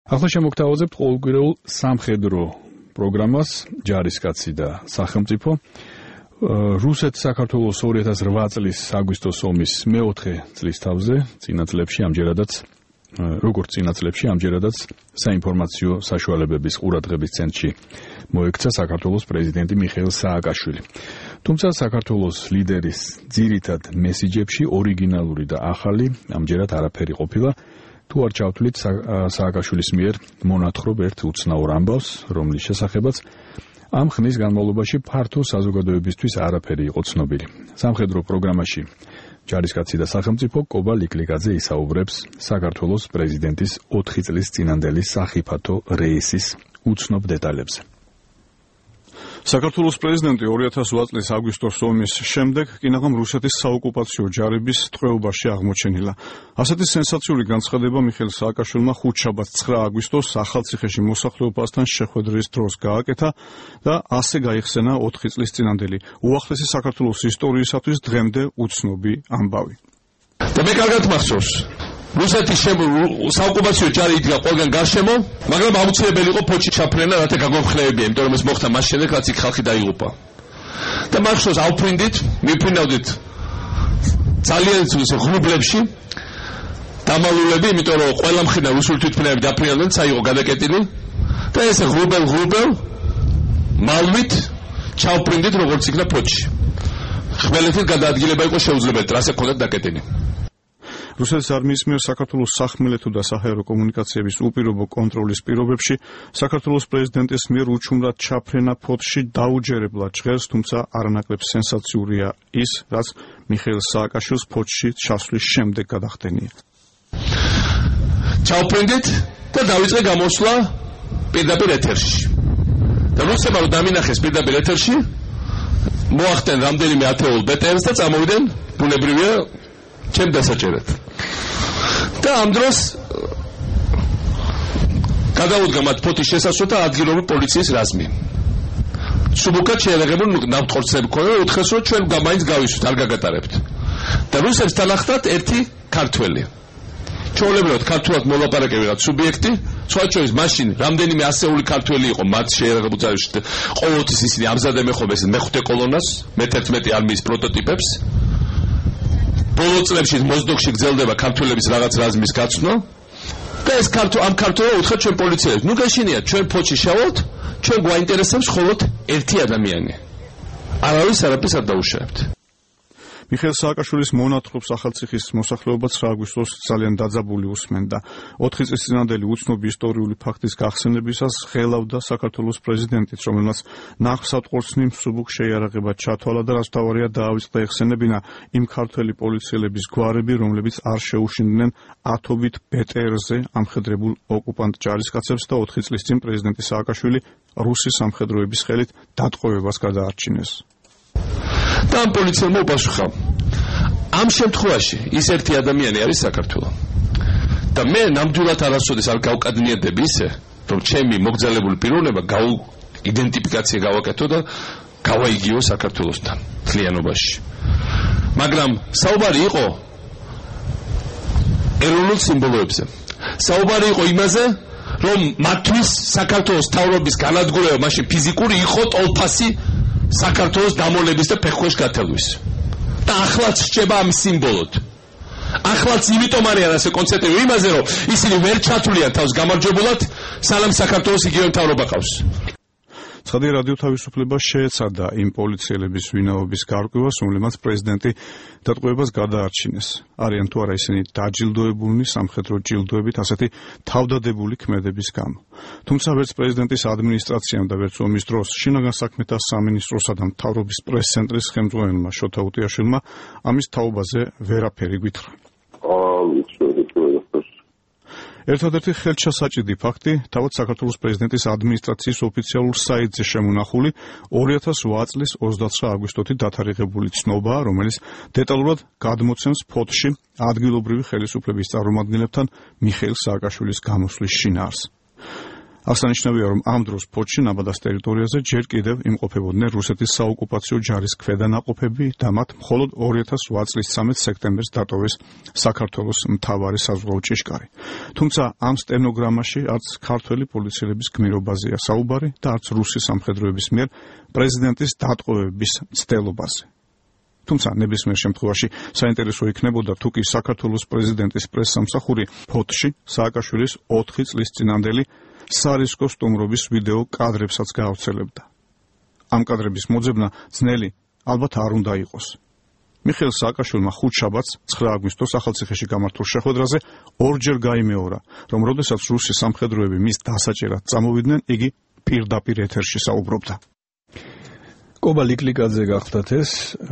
ახლა შემოგთავაზებთ ყოველკვირეულ სამხედრო პროგრამას ჯარისკაცი და სახელმწიფო. რუსეთ-საქართველოს 2008 წლის აგვისტოს ომის მეოთხე წლისთავზე წინა წლებში ამჯერადაც საინფორმაციო საშუალებების ყურადღების ცენტრში მოექცა საქართველოს პრეზიდენტი მიხეილ სააკაშვილი. თუმცა საქართველოს ლიდერის ძირითად მესიჯებში ორიგინალური და ახალი ამჯერად არაფერი ყოფილა. თუ არ ჩავთვლით სააკაშვილის მიერ მონათხრობ ერთ უცნაურ ამბავს, რომლის შესახებაც ამ ხნის განმავლობაში ფართო საზოგადოებისთვის არაფერი იყო ცნობილი. სამხედრო პროგრამაში ჯარისკაცი და სახელმწიფო კობა ლიკლიკაძე ისაუბრებს საქართველოს პრეზიდენტის 4 წლის წინანდელი სახიფათო რეისის უცნობ დეტალებზე. საქართველოს პრეზიდენტი 2008 წლის აგვისტოს ომის შემდეგ კინაღამ რუსეთის საოკუპაციო ჯარების ტყვეობაში აღმოჩენილა. ასეთი სენსაციური განცხადება მიხეილ სააკაშვილმა ხუთშაბათს 9 აგვისტოს ახალციხეში მოსახლეობასთან შეხვედრის დროს გააკეთა და ასე გაიხსენა 4 წლის წინანდელი უახლესი საქართველოს ისტორიისათვის დღემდე უცნობი ამბავი. და მე კარგად მახსოვს რუსეთის საოკუპაციო ჯარი იდგა ყველგან გარშემო, მაგრამ აუცილებელი იყო ფოთში ჩაფრენა, რათა გაგვემხნევებია, იმიტომ რომ ეს მოხდა მას შემდეგ, რაც იქ ხალხი დაიღუპა. და მახსოვს მიფრინავდით ძალიან ღრუბლებში დამალულები, იმიტომ რომ ყველა მხრიდან რუსული თვითმფრინავები დაფრინავდნენ, საიღო გადაკეტილი და ესე ღრუბელ მალვით ჩავფრინდით, როგორც იქნა ფოთში. ხმელეთით გადაადგილება იყო შეუძლებელი, ტრასა ჰქონდათ დაკეტილი. რუსეთის არმიის მიერ საქართველოს სახმელეთო და საჰაერო კომუნიკაციების უპირობო კონტროლის პირობებში საქართველოს პრეზიდენტის მიერ უჩუმრად ჩაფრენა ფოთში დაუჯერებლად ჟღერს, თუმცა არანაკლებ სენსაციურია ის, რაც მიხეილ სააკაშვილს ფოთში ჩასვლის შემდეგ გადახდენია. ჩავფრინდით და დავიწყე გამოსვლა პირდაპირ ეთერში. და რუსებმა რომ დამინახეს პირდაპირ ეთერში, მოახდენ რამდენიმე ათეულ ბეტერს და წამოვიდნენ ბუნებრივია ჩემ დასაჭერად. და ამ დროს გადაუდგა მათ ფოთის შესასვლელს და ადგილობრივი პოლიციის რაზმი. სუბუქად შეერაღებული ნავთქორწინები ქონდა, უთხრეს რომ ჩვენ მაინც გავისვით, არ გაგატარებთ. და რუსებს თანახმად ერთი ქართველი. ჩვეულებრივად ქართულად მოლაპარაკე ვიღაც სუბიექტი, სხვაჩვეულის მაშინ რამდენიმე ასეული ქართველი იყო მათ შეერაღებულ ძალებში. ყოველთვის ისინი ამზადებენ მეხუთე კოლონას, მე-11 არმიის პროტოტიპებს. ბოლო წლებში მოზდოქში გრძელდება ქართველების რაღაც რაზმის გაცნო და ეს ამ ქართველმა უთხრა ჩვენ პოლიციელებს, ნუ გაშინიათ, ჩვენ ფოთში შავალთ, ჩვენ გვაინტერესებს მხოლოდ ერთი ადამიანი. არავის არაფერს არ დაუშავებთ. მიხეილ სააკაშვილის მონათხრობს ახალციხის მოსახლეობა 9 აგვისტოს ძალიან დაძაბული უსმენდა. 4 წლის წინანდელი უცნობი ისტორიული ფაქტის გახსენებისას ღელავდა საქართველოს პრეზიდენტიც, რომელმაც ნახსატყორცნი მსუბუქ შეიარაღება ჩათვალა და რაც თავარია დაავიწყდა ეხსენებინა იმ ქართველი პოლიციელების გვარები, რომლებიც არ შეუშინდნენ ათობით ბეტერზე ამხედრებულ ოკუპანტ ჯარისკაცებს და 4 წლის წინ პრეზიდენტი სააკაშვილი რუსი სამხედროების ხელით დატყვევებას გადაარჩინეს. და ამ პოლიციელმა უპასუხა, ამ შემთხვევაში ის ერთი ადამიანი არის საქართველო. და მე ნამდვილად არასოდეს არ გავკადნიადები ისე, რომ ჩემი მოგზაურებული პიროვნება იდენტიფიკაცია გავაკეთო და გავაიგიო საქართველოსთან მთლიანობაში. მაგრამ საუბარი იყო ეროვნულ სიმბოლოებზე. საუბარი იყო იმაზე, რომ მათთვის საქართველოს თავრობის განადგურება მაშინ ფიზიკური იყო ტოლფასი საქართველოს დამოლების და ფეხქვეშ გათელვის. და ახლაც რჩება ამ სიმბოლოდ. ახლაც იმიტომ არიან ასე კონცენტრირებული იმაზე, რომ ისინი ვერ ჩათვლიან თავს გამარჯვებულად, სანამ საქართველოს იგივე მთავრობა ყავს. ცხადი რადიო თავისუფლება შეეცადა იმ პოლიციელების ვინაობის გარკვევას, რომლებმაც პრეზიდენტი დატყვევებას გადაარჩინეს. არიან თუ არა ისინი დაჯილდოებულნი სამხედრო ჯილდოებით ასეთი თავდადებული ქმედების გამო. თუმცა ვერც პრეზიდენტის ადმინისტრაციამ და ვერც ომის დროს შინაგან საქმეთა სამინისტროსა და მთავრობის პრეს-ცენტრის ხელმძღვანელმა შოთა უტიაშვილმა ამის თაობაზე ვერაფერი გითხრა. ერთადერთი ხელჩასაჭიდი ფაქტი თავად საქართველოს პრეზიდენტის ადმინისტრაციის ოფიციალურ საიტზე შემონახული 2008 წლის 29 აგვისტოთი დათარიღებული ცნობაა, რომელიც დეტალურად გადმოცემს ფოთში ადგილობრივი ხელისუფლების წარმომადგენლებთან მიხეილ სააკაშვილის გამოსვლის შინაარს. აღსანიშნავია, რომ ამ დროს ფოთში ნაბადას ტერიტორიაზე ჯერ კიდევ იმყოფებოდნენ რუსეთის საოკუპაციო ჯარის ქვედანაყოფები და მათ მხოლოდ 2008 წლის 13 სექტემბერს დატოვეს საქართველოს მთავარი საზღვაო ჭიშკარი. თუმცა ამ სტენოგრამაში არც ქართველი პოლიციელების გმირობაზეა საუბარი და არც რუსი სამხედროების მიერ პრეზიდენტის დატყვევების მცდელობაზე. თუმცა ნებისმიერ შემთხვევაში საინტერესო იქნებოდა თუ კი საქართველოს პრეზიდენტის პრესსამსახური ფოთში სააკაშვილის 4 წლის წინანდელი სარისკო სტუმრობის ვიდეო კადრებსაც გაავრცელებდა. ამ კადრების მოძებნა ძნელი ალბათ არ უნდა იყოს. მიხეილ სააკაშვილმა ხუთშაბათს 9 აგვისტოს ახალციხეში გამართულ შეხვედრაზე ორჯერ გაიმეორა, რომ როდესაც რუსი სამხედროები მის დასაჭერად წამოვიდნენ, იგი პირდაპირ ეთერში საუბრობდა. კობა ლიკლიკაძე გახლდათ ეს